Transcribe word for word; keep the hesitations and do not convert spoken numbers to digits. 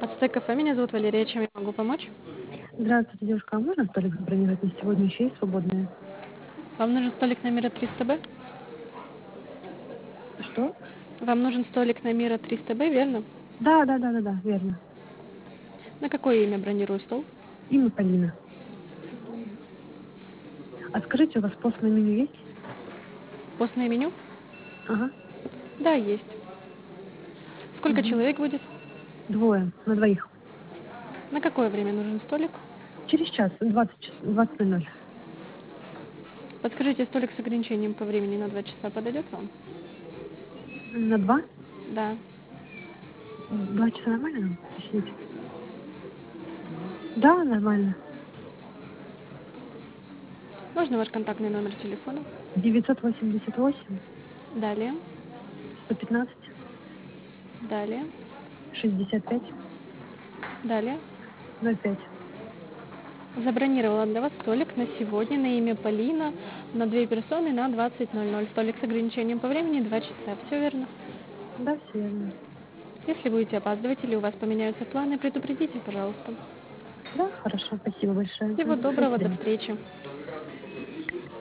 Ацтек кафе, меня зовут Валерия, чем я могу помочь? Здравствуйте, девушка, а можно столик забронировать на сегодня? Еще есть свободные? Вам нужен столик на Мира триста Б? Что? Вам нужен столик на Мира триста Б, верно? Да, да, да, да, да, верно. На какое имя бронирую стол? Имя Полина. А скажите, у вас постное меню есть? Постное меню? Ага. Да, есть. Сколько Угу. человек будет? Двое, на двоих. На какое время нужен столик? Через час, двадцать час, двадцать ноль ноль. Подскажите, столик с ограничением по времени на два часа подойдет вам? На два? Да. Два часа нормально нам? Посидеть? Да, нормально. Можно ваш контактный номер телефона? девятьсот восемьдесят восемь, Далее. сто пятнадцать, Далее. шестьдесят пять, Далее. ноль пять. Забронировала для вас столик на сегодня на имя Полина на две персоны на двадцать ноль ноль. Столик с ограничением по времени два часа. Все верно? Да, все верно. Если будете опаздывать или у вас поменяются планы, предупредите, пожалуйста. Да, хорошо, спасибо большое. Всего Мгм, до доброго, до свидания. встречи.